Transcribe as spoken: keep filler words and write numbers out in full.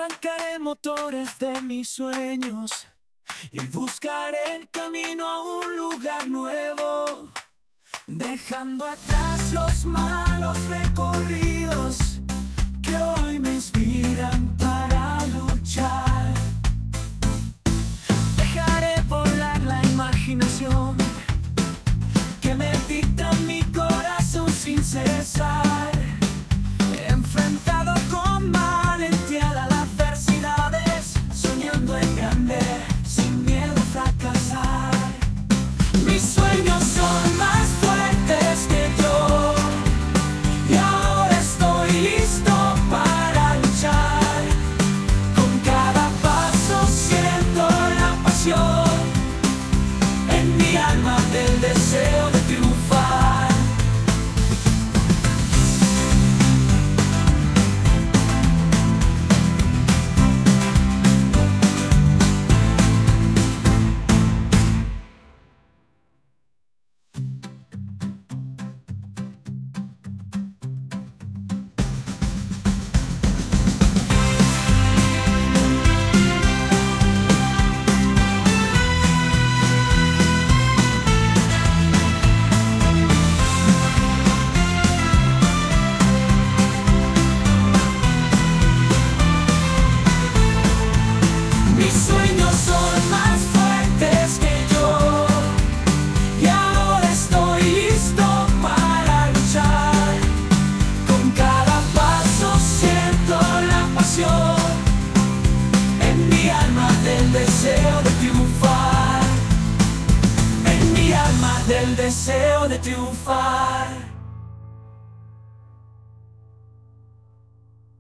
Arrancaré motores de mis sueños y buscaré el camino a un lugar nuevo, dejando atrás los malos recorridos que hoy me inspiran para luchar. Dejaré volar la imaginación que me dicta mi corazón sin cesar, enfrentado con valentía las adversidades, soñando en grande, sin miedo a fracasar. Mis sueños son más fuertes que yo, y ahora estoy listo para luchar. Con cada paso siento la pasión en mi alma del deseo de triunfar. Mis sueños son más fuertes que yo, y ahora estoy listo para luchar. Con cada paso siento la pasión en mi alma del deseo de triunfar, en mi alma del deseo de triunfar.